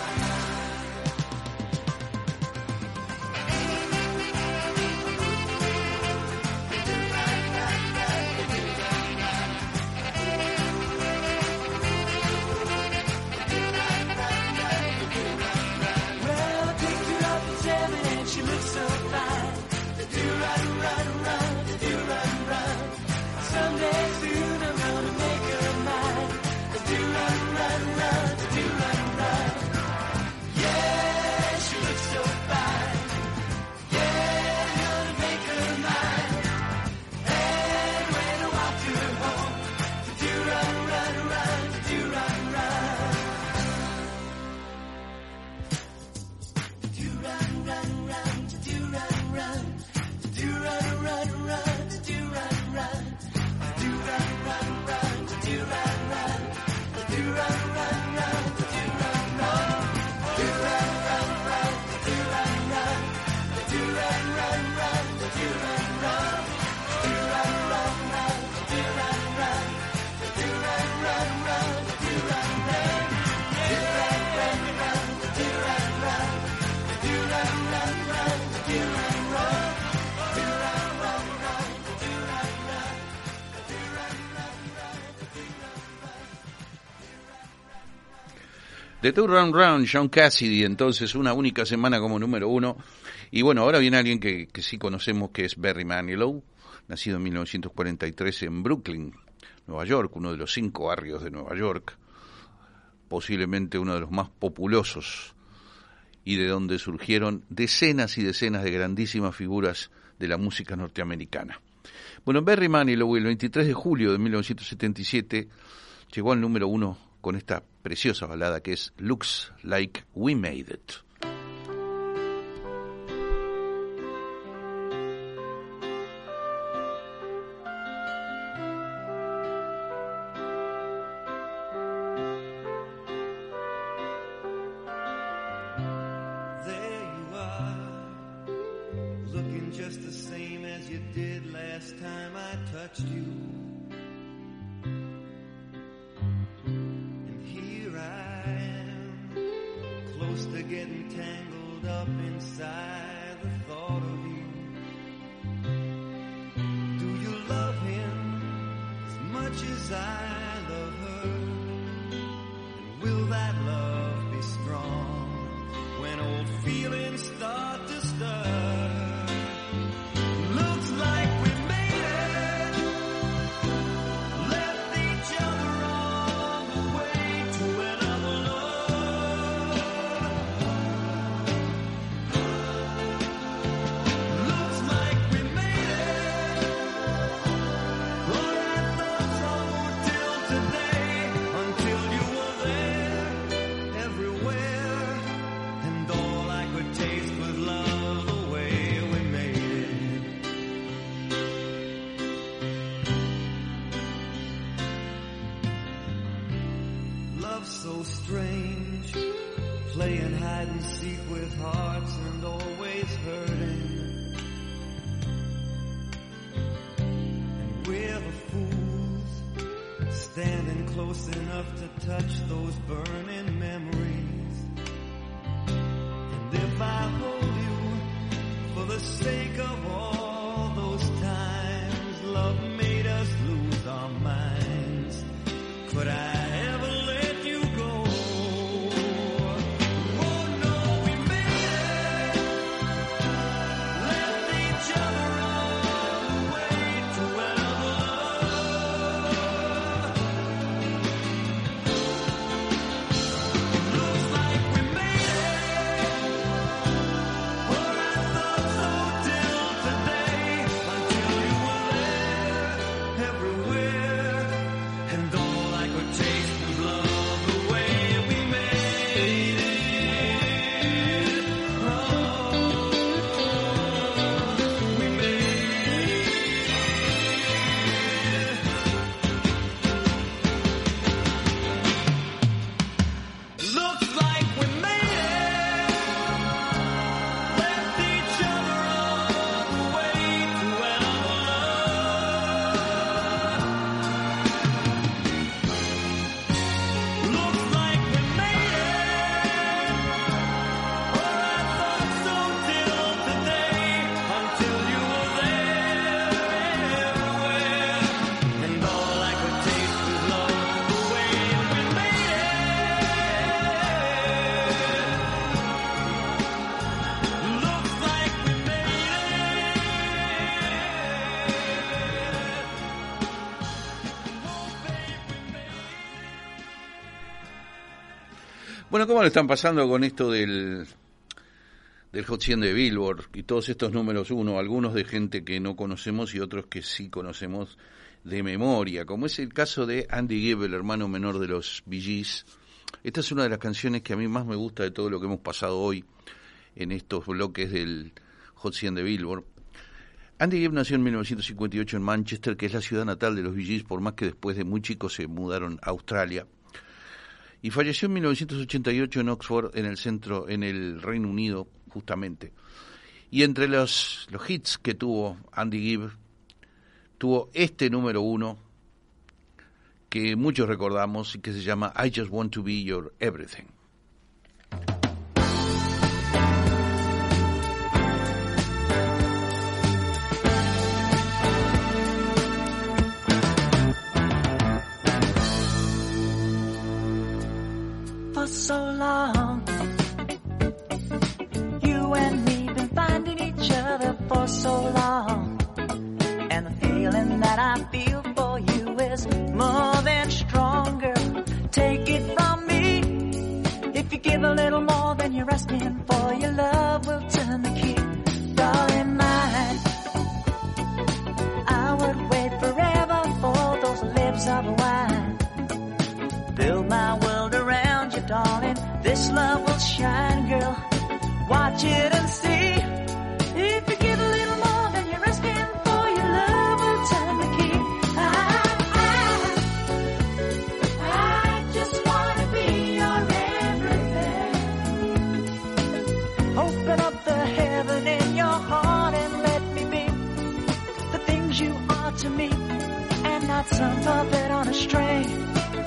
She looks so fine. The do run, run, run, the do run, run. Someday soon I'm gonna make her mine. The do run, run, run, the do run, run. Yeah, she looks so fine. Yeah, I'm gonna make her mine. And when I walk to her home, the do run, run, run, the do run, run. The do run, run, run. Do run, run, do run, run, run, do run, run, do run, run, run, do run, run, do run, run, run, do run, run, do run, run, run, do run, run, do run, run, run, do run, run, do run, run, run, do run, run, do run, run, run, do run, run, do run, run, run, do run, run, do run, run, run. The Do Run Run, John Cassidy, entonces una única semana como número uno. Y bueno, ahora viene alguien que, que sí conocemos, que es Barry Manilow, nacido en mil novecientos cuarenta y tres en Brooklyn, Nueva York, uno de los cinco barrios de Nueva York, posiblemente uno de los más populosos, y de donde surgieron decenas y decenas de grandísimas figuras de la música norteamericana. Bueno, Barry Manilow, el veintitrés de julio de mil novecientos setenta y siete, llegó al número uno con esta preciosa balada que es Looks Like We Made It. so strange, playing hide and seek with hearts and always hurting. for fools, standing close enough to touch those burning memories. And if I hold you for the sake of all those times love made us lose our minds, could I ever let you go? Oh no, we made it, left each other on the way to another love. It looks like we made it, but I thought so till today, until you were there, everywhere, and all I could taste was love the way we made it. Oh, we made it. Looks like we made it, left each other on the way to another love. Looks like we made it, or I thought so till today, until you were there everywhere, and all I could taste was love the way we made it. Looks like we made Bueno, ¿cómo le están pasando con esto del, del Hot cien de Billboard y todos estos números uno? Algunos de gente que no conocemos y otros que sí conocemos de memoria, como es el caso de Andy Gibb, el hermano menor de los Bee Gees. Esta es una de las canciones que a mí más me gusta de todo lo que hemos pasado hoy en estos bloques del Hot cien de Billboard. Andy Gibb nació en mil novecientos cincuenta y ocho en Manchester, que es la ciudad natal de los Bee Gees, por más que después de muy chicos se mudaron a Australia. Y falleció en mil novecientos ochenta y ocho en Oxford, en el centro, en el Reino Unido, justamente. Y entre los, los hits que tuvo Andy Gibb, tuvo este número uno, que muchos recordamos, y que se llama I Just Want to Be Your Everything. For so long, you and me been finding each other for so long, and the feeling that I feel for you is more than stronger. Take it from me, if you give a little more than you're asking for, your love will turn the key. Darling mine, I would wait forever for those lips of wine. Build my world around you, darling. This love will shine, girl. Watch it and see. If you give a little more than you're asking for, your love will turn the key. I, I, I just wanna be your everything. Open up the heaven in your heart and let me be the things you are to me, and not some puppet on a string.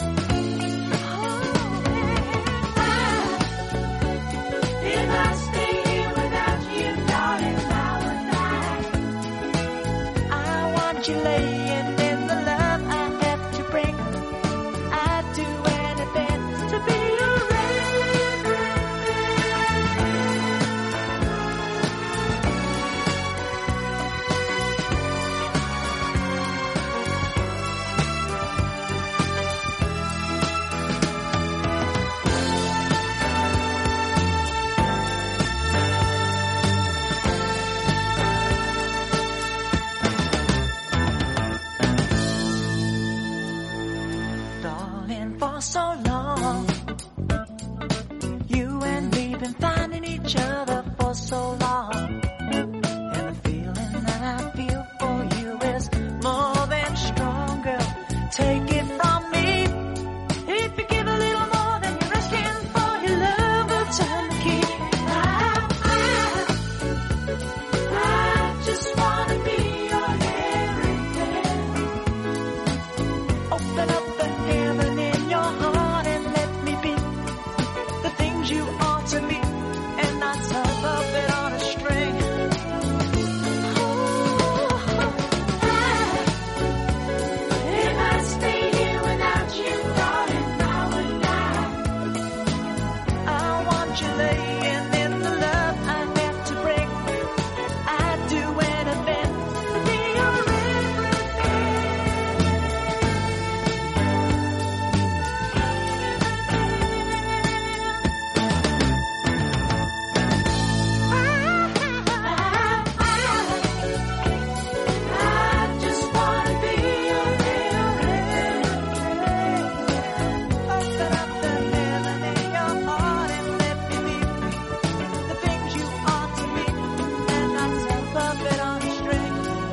If I stay here without you, darling, I will die. I want you laying in the love I have to bring. I'd do anything to be your for so long. You and me been finding each other for so long, and the feeling that I feel for you is more than strong, girl. Take it from me. If you give a little more than you're asking for, your love will turn the key. I, I, I just wanna be your everything. Open up the heaven in your heart and let me be the things you are to me, and not some puppet on a string. If I stay here without you, darling, I would die. I want you laying in the love I have to bring. I'd do anything to be your I just wanna be your Open up the heaven in your heart and let me be the things you are to me, and not some puppet on a string.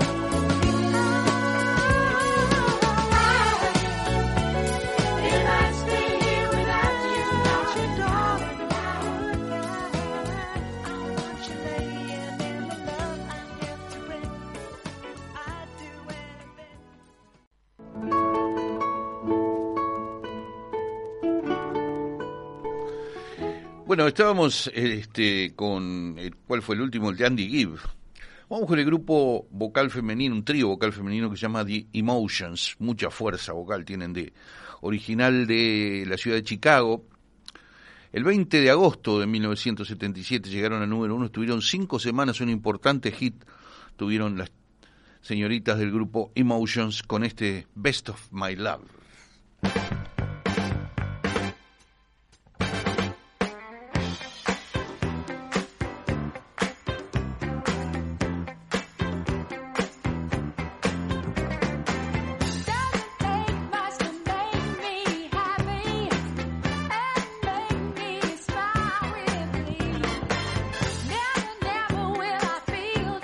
If I stay here without you, darling, I would die. I want you laying in the love I have to bring. I'd do anything. Bueno, estábamos este, con, el- ¿cuál fue el último? El de Andy Gibb. Vamos con el grupo vocal femenino, un trío vocal femenino que se llama The Emotions. Mucha fuerza vocal tienen, de original de la ciudad de Chicago. El veinte de agosto de mil novecientos setenta y siete llegaron al número uno, estuvieron cinco semanas, un importante hit tuvieron las señoritas del grupo Emotions con este Best of My Love. Doesn't take much to make me happy and make me smile with me. Never, never will I feel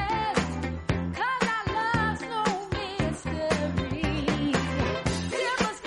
discouraged, 'cause our love's no mystery. Silver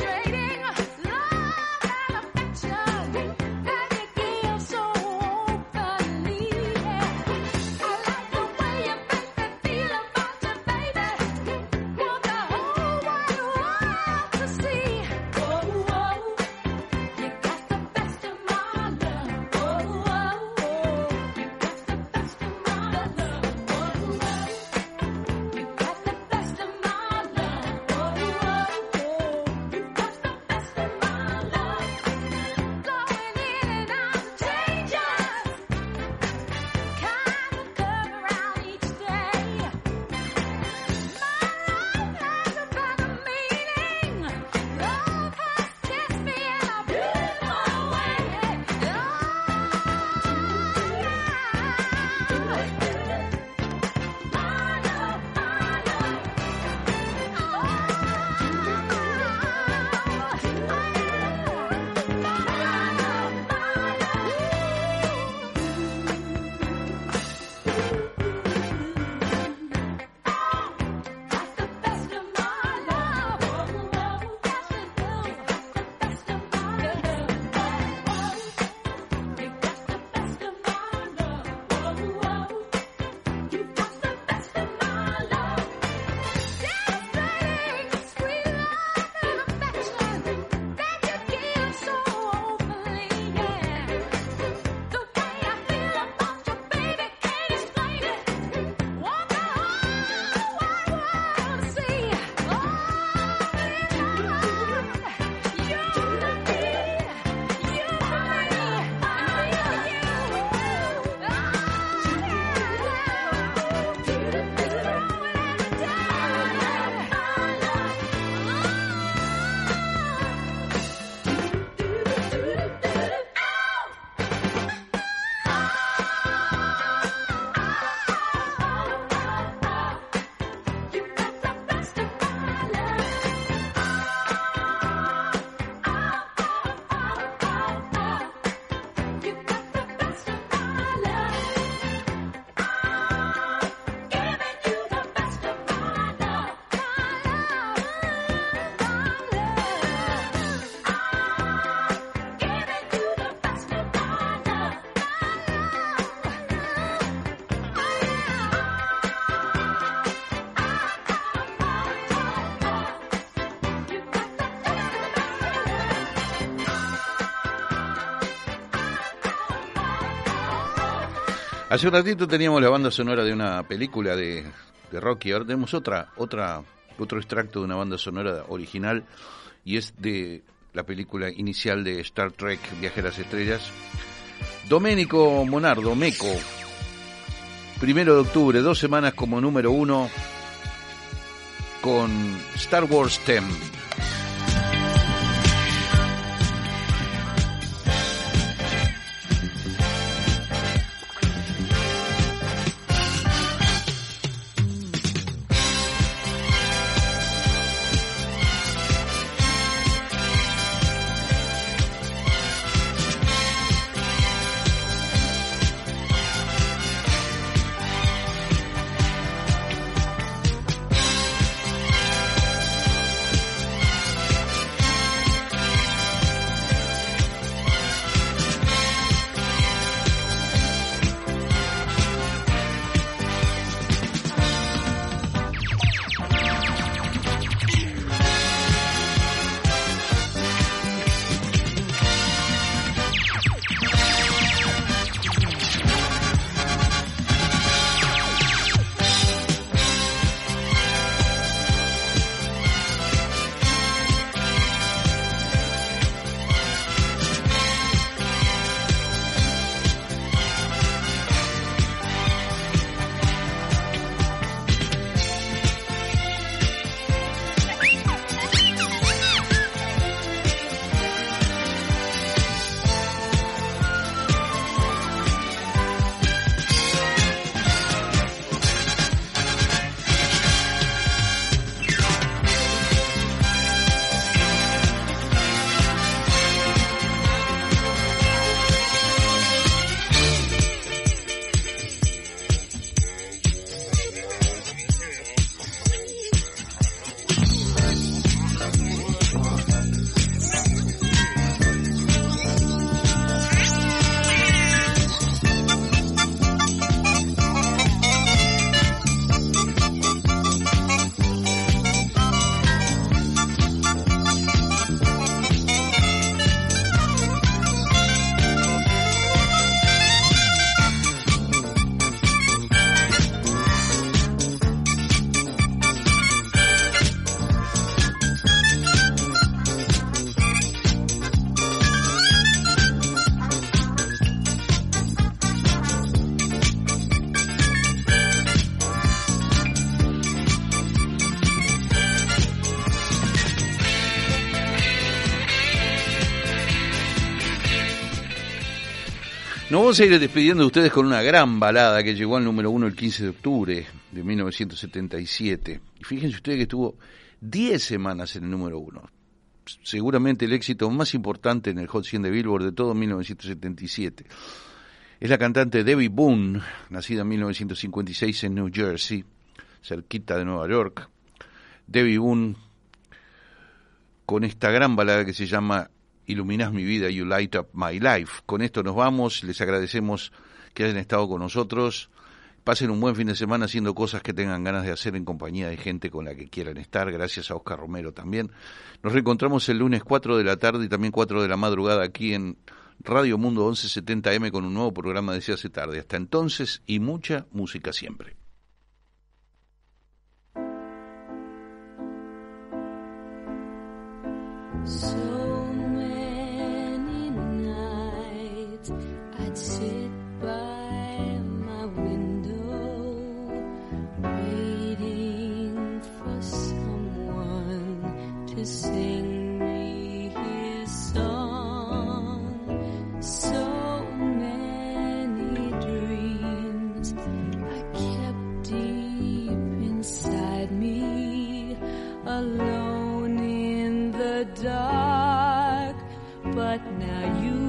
Hace un ratito teníamos la banda sonora de una película de, de Rocky, ahora tenemos otra, otra, otro extracto de una banda sonora original, y es de la película inicial de Star Trek, Viaje a las Estrellas. Domenico Monardo, Meco, primero de octubre, dos semanas como número uno con Star Wars Theme. Nos vamos a ir despidiendo de ustedes con una gran balada que llegó al número uno el quince de octubre de mil novecientos setenta y siete. Y fíjense ustedes que estuvo diez semanas en el número uno. Seguramente el éxito más importante en el Hot cien de Billboard de todo mil novecientos setenta y siete. Es la cantante Debbie Boone, nacida en mil novecientos cincuenta y seis en New Jersey, cerquita de Nueva York. Debbie Boone con esta gran balada que se llama Iluminás mi vida, You Light Up My Life. Con esto nos vamos, les agradecemos que hayan estado con nosotros. Pasen un buen fin de semana haciendo cosas que tengan ganas de hacer en compañía de gente con la que quieran estar. Gracias a Oscar Romero también. Nos reencontramos el lunes cuatro de la tarde y también cuatro de la madrugada aquí en Radio Mundo once setenta eme con un nuevo programa de Se hace tarde. Hasta entonces, y mucha música siempre. So many nights I'd sit by my window, waiting for someone to sing me his song. So many dreams I kept deep inside me, alone in the dark, but now you